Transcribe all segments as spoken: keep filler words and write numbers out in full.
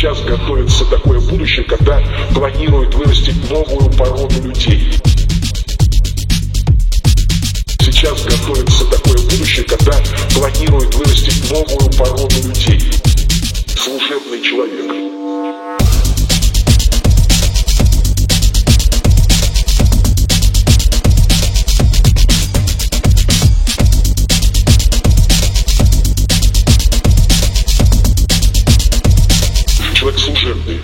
Сейчас готовится такое будущее, когда планируют вырастить новую породу людей. Сейчас готовится такое будущее, когда планируют вырастить новую породу людей. Служебный человек. Человек служебный.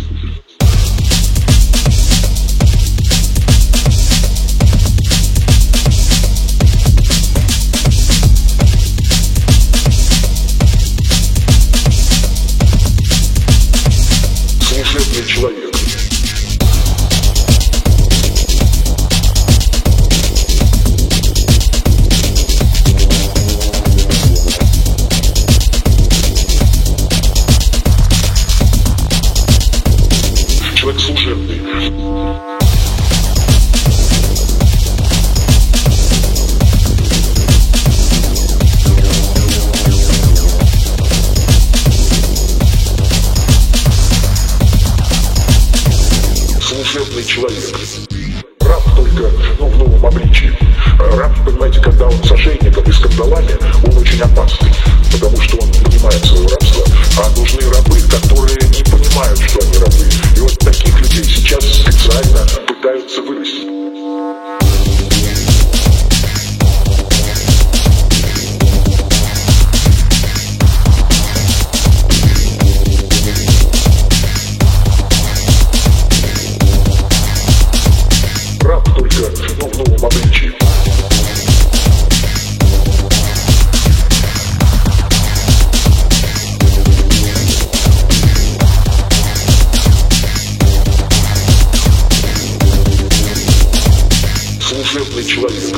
Служебный человек. Человек служебный. Служебный человек. Раб только, ну, в новом обличии. Раб, понимаете, когда он с ошейником и скандалами, он очень опасный, потому что он понимает свое рабство, а нужны рабы, которые не понимают, что они рабы. И вот таких людей сейчас специально пытаются вырастить. Раб только, ну, в новом обличии. Служебный человек.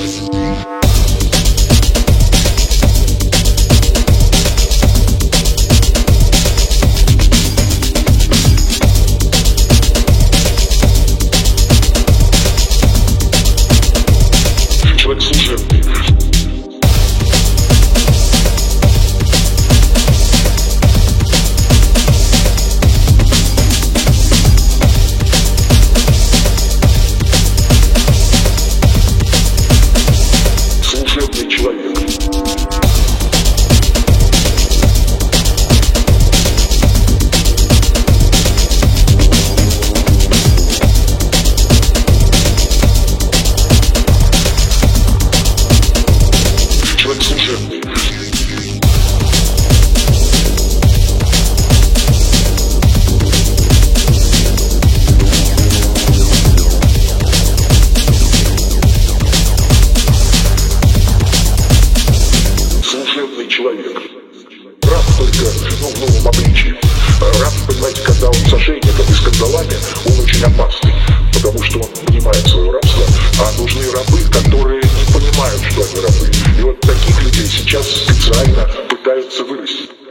Человек служебный. Служебный человек. Человек служебный. Служебный человек. Раб только, ну, в новом обличии. Раб, понимаете, когда он с ошейником и скандалами, он очень опасный, потому что он понимает свое рабство, а нужны рабы, которые не понимают, что они рабы. И вот таких людей сейчас специально пытаются вырастить.